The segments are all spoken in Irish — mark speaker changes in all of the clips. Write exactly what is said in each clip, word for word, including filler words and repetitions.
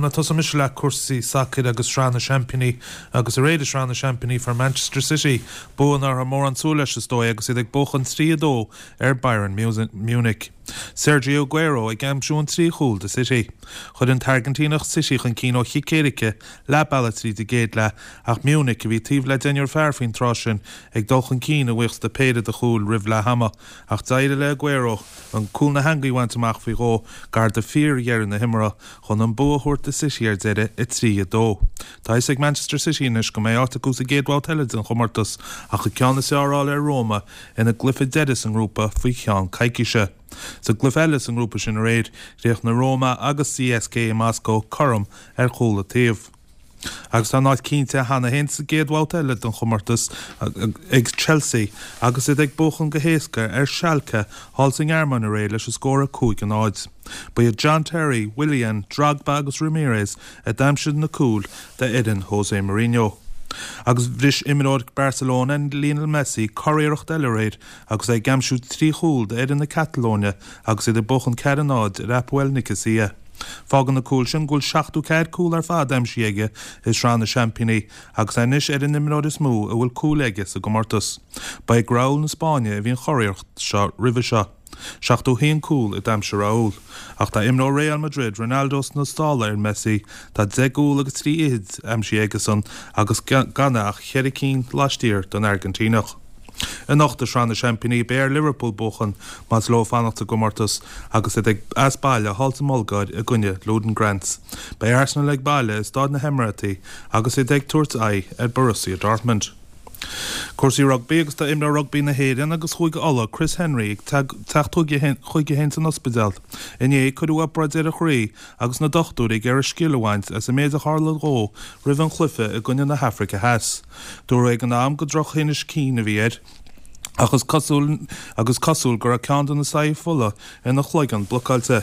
Speaker 1: na tosa mis le cuasaí sacid agus srána championí agus a réidir srána championí for Manchester City búin ar mór an súla is dói agus iad ag bochan tríadó ar Bayern Munich. Sergio Aguero ag gamsún trí chúl de City. Chud an Targentínach City chun cín ó chicérice le balla trí de géad le ach Munich a bhí tíomh le déinear fearfinn trásin ag dulchan cín a bhuichs de péad de chúl rih le hama ach daire le Aguero an cúl na hangaí bhaint amach fao ró gar de fíor dhearan na himara chun an buathúirt de City ar deire i trí a dó. Tá is ag Manchester City inis go méid áta cús a géadháil teleid an chumartas ach a ceanna seáráil ar Roma ina glyfa dedas an grúpa faoi cheann caiiciise. Sa glyf Ellis an grúpa sin a réid réoch na Roma agus C S K in Moscow chum ar chúl a taobh. Agus tá náid cínte hana hen sa géadháil teleid an chumartas ag Chelsea agus iad ag bochan go héasca ar Schalke hálsing arman a réid leis a scóra cúig an áid. Ba iad John Terry, Willian, Drogba agus Ramirez a damsiad na cúl de Eden Jose Mourinho. Agus bhris imimeóid Barcelona and Lionel Messi choiríocht eile réid agus ag gamsú trí chúl de Eden na Catalónia agus iad a bochan cead an áid ar Apoel Nicosia. Fágan na cúil sin gúil seachtú cead cúl ar fád amsiaige is rán na championí agus ainis ar an imimeóid is mú a bhfuil cúl aige sa gomortas. Ba ag Raúl na Spáine a bhíon choiríocht seo ribh seo. Seachtú haon cúl i damse Raúl. Ach tá imnó Real Madrid Ronaldos na stála ar Messi tá de gúl agus trí iad amsiaige san agus ganna ach cheiricín láistír don Argentínach. In nachta srána championí béir Liverpool bochan más lo fannachta gomortas agus ag as baile halta molgáid a gunne Loden Grants. Bei Arsenal ag baile is dád na Hemirati agus ag tuairt ai ar Borussia Dortmund. Cuasaí rugby agus tá imre rugby na héireann agus chuig alla Chris Henry ag teachtúige chuige hen an ospidal. In é chuú abraid ar a chraí agus na dochtúí ar a scílehaint as a méid a hála ró rih an chluife a gunne na Hafrica heas. Dúir ag an am go droch héinis cín a bhíad agus cosúil agus cosúil gur a cean na saí fulla ina chloigan blocáilte.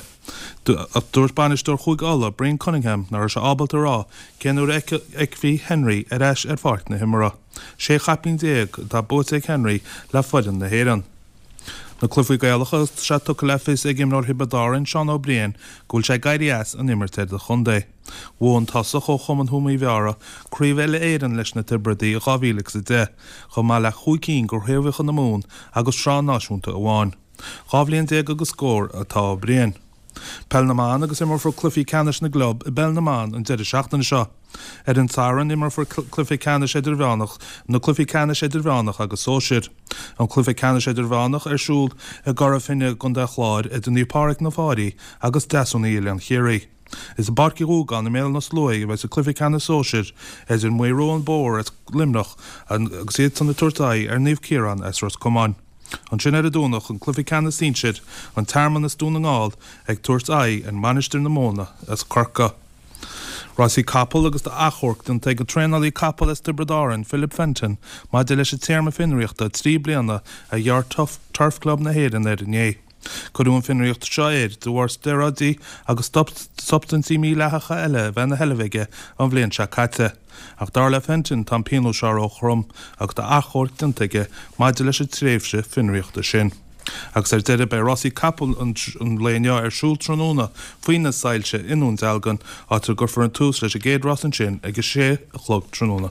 Speaker 1: Dúir banistor chuig alla Brian Cunningham nar se ábalta rá cenúir ag bhí Henry ar eis ar fart na himara. sé chapín déag tá bút ag Henry le foidan na héan. Na clufaí gaelachas se tu lefis ag imnor hibadárin Sean O'Brien gúil sé gaiiri as an immerteid a chundé. Bhn tasa cho chum an thumaí bheara, críomhile éan leis na tibredaí a gáhílaach sa de, chum má le chuicín gur théirmhichan na mún agus srán náisiúnta a bháin. Gábhlíonn déag agus scór atá O'Brien. Pelnaman agus imar for Cliffy Canis na glob i Belnaman an deidir seachtain seo. Er an taran imar for Cliffy Canis idir bheánach na Cliffy Canis idir bheánach agus sóisiir. An Cliffy Canis idir bheánach ar siúl a gar a finne gon de chláid idir nípáric na fáí agus deasún íile an chéirí. Is a barci rúgan na mé na slóig bheits a Cliffy Canis sóisiir is in muiró an bór at limnach agus iad san na tuairtaí ar níomh círan as ras cumán. An sin ar a dúnach an Cliffy Canis sínsid an terman is dún an gáil ag tuairt ai an manistir na móna as corca. Rossi Capel agus de achorcht an teag an trénalí Capel is de bredárin Philip Fenton má de leis a terma finriachta trí bliana a dhear turf club na héan ar inné. Codú an finriacht seid dúhar steradí agus substancí mí lechacha eile bhena helveige an bblion se caite. Ach dar le Fenton tam pínú sear ó chrum agus de achorcht an teige má de leis a tréfse finriachta sin. Agus er deire bei Rossi Capel an léineo ar siúl tróna faoine sailse inún delgan átar gur for an tús leis a géad ras an sin agus sé a chlog tróna.